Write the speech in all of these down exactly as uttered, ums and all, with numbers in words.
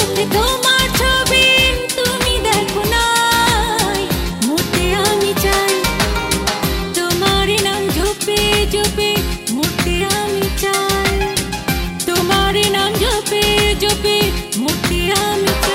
চোখে তোমার ছবি তুমি দেখো নাই, মরতে আমি চাই তোমার নাম জপে জপে, মরতে আমি চাই তোমার নাম জপে জপে, মরতে আমি চাই।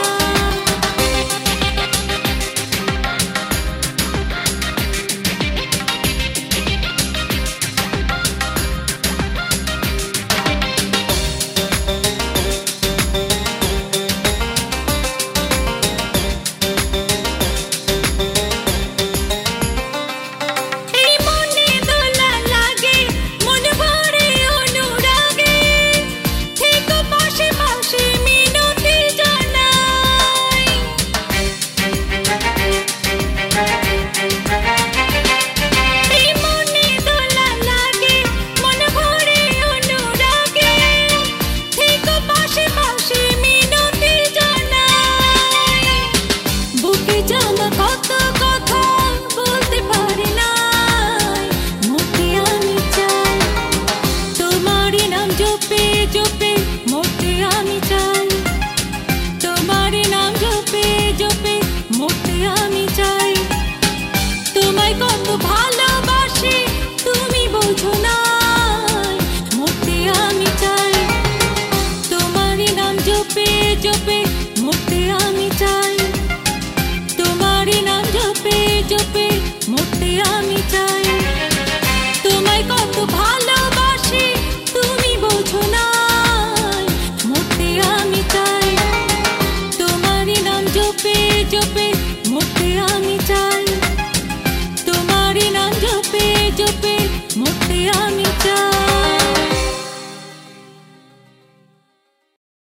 ভালোবাসি তুমি বোঝো না, মরতে আমি চাই তোমার নাম জপে জপে, মরতে আমি চাই তোমার নাম জপে জপে, মরতে আমি চাই। তোমায় কত ভালো